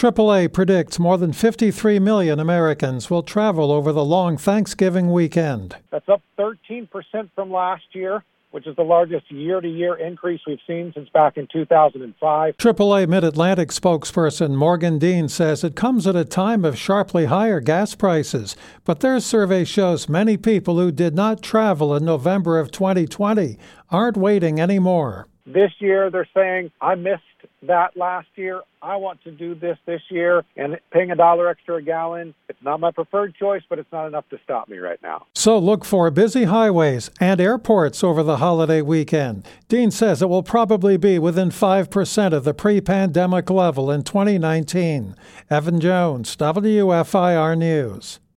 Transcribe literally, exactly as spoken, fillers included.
triple A predicts more than fifty-three million Americans will travel over the long Thanksgiving weekend. That's up thirteen percent from last year, which is the largest year-to-year increase we've seen since back in two thousand five. triple A Mid-Atlantic spokesperson Morgan Dean says it comes at a time of sharply higher gas prices, but their survey shows many people who did not travel in November of twenty twenty aren't waiting anymore. This year, they're saying, I missed that last year. I want to do this this year, and paying a dollar extra a gallon, it's not my preferred choice, but it's not enough to stop me right now. So look for busy highways and airports over the holiday weekend. Dean says it will probably be within five percent of the pre-pandemic level in twenty nineteen. Evan Jones, W F I R News.